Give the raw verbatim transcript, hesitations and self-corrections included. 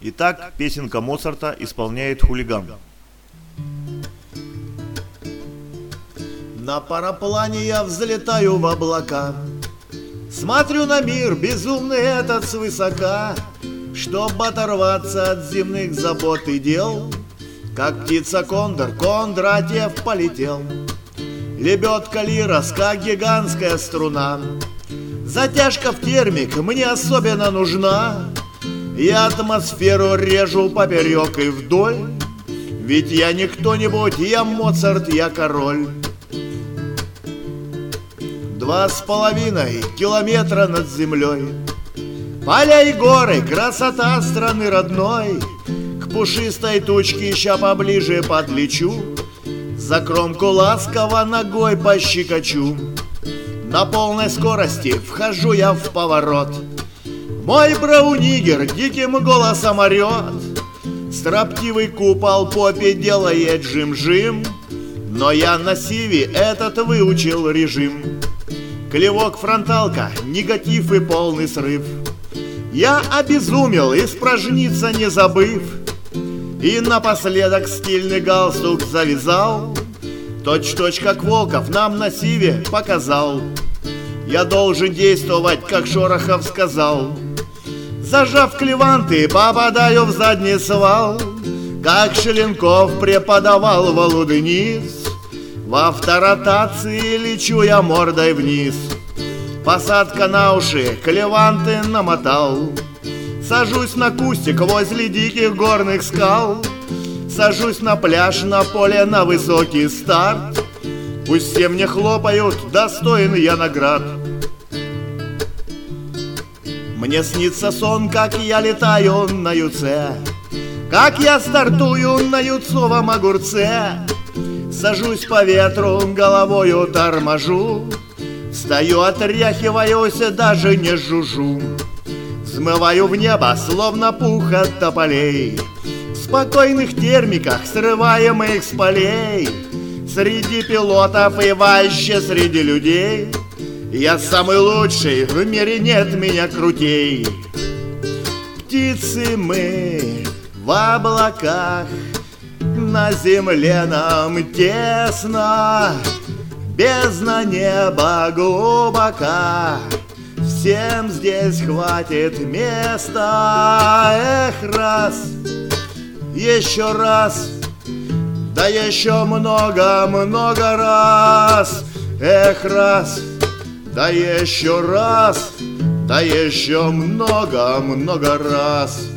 Итак, песенка Моцарта исполняет хулиган. На параплане я взлетаю в облака, смотрю на мир безумный этот свысока, чтоб оторваться от земных забот и дел. Как птица Кондор, Кондратьев полетел. Лебедка Лирос, как гигантская струна. Затяжка в термик мне особенно нужна. Я атмосферу режу поперек и вдоль, ведь я не кто-нибудь, я Моцарт, я король. Два с половиной километра над землей, поля и горы, красота страны родной. К пушистой тучке ща поближе подлечу, за кромку ласково ногой пощекочу. На полной скорости вхожу я в поворот. Мой браунигер диким голосом орет. Строптивый купол попе делает жим-жим, но я на сиве этот выучил режим. Клевок фронталка, негатив и полный срыв. Я обезумел, испражниться не забыв, и напоследок стильный галстук завязал. Точь-точь как Волков нам на сиве показал. Я должен действовать, как Шорохов сказал. Зажав клеванты, попадаю в задний свал, как Шеленков преподавал Волудениз. В авторотации лечу я мордой вниз. Посадка на уши, клеванты намотал. Сажусь на кустик возле диких горных скал. Сажусь на пляж, на поле, на высокий старт. Пусть все мне хлопают, достоин я наград. Мне снится сон, как я летаю на юце, как я стартую на юцовом огурце. Сажусь по ветру, головою торможу, встаю, отряхиваюсь, даже не жужжу. Взмываю в небо, словно пух от тополей, в спокойных термиках, срываемых с полей. Среди пилотов и вообще среди людей я самый лучший, в мире нет меня крутей. Птицы мы в облаках, на земле нам тесно, бездна неба глубока, всем здесь хватит места. Эх, раз, еще раз, да еще много-много раз. Эх, раз, да еще раз, да еще много-много раз.